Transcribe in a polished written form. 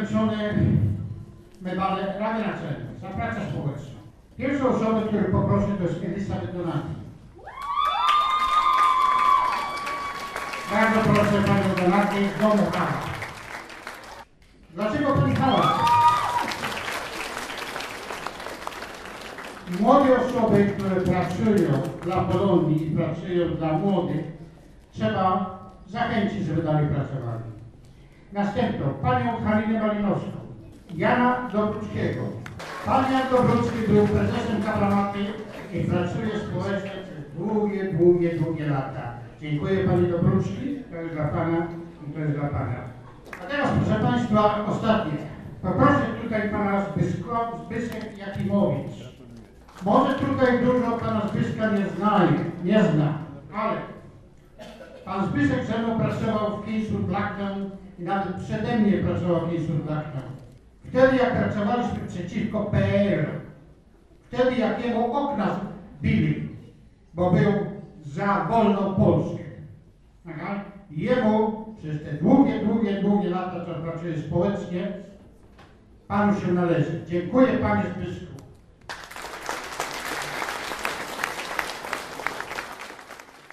wręczone medale Rady Naczelnej za pracę społeczną. Pierwszą osobę, którą poproszę, to jest Elizabeth Donati. Bardzo proszę Panią Donati, znowu Pana. Dlaczego Pani hałas? Młode osoby, które pracują dla Polonii i pracują dla młodych, trzeba zachęcić, żeby dalej pracowali. Następną, Panią Halinę Malinowską, Jana Dobruckiego. Pan Jan Dobrucki był prezesem Kapramaty i pracuje społecznie przez długie lata. Dziękuję Panie Dobrucki, to jest dla Pana i to jest dla Pana. A teraz, proszę Państwa, ostatnie. Poproszę tutaj Pana Zbyszek Jakimowicz. Może tutaj dużo Pana Zbyszka nie zna, ale Pan Zbyszek ze mną pracował w Kingswood Blacktown i nawet przede mnie pracował w Kingswood Blacktown. Wtedy jak pracowaliśmy przeciwko PRL, wtedy jak jemu okna bili, bo był za wolną Polskę. Aha. Jemu przez te długie lata, co pracuje społecznie, Panu się należy. Dziękuję Panie Zbyszku.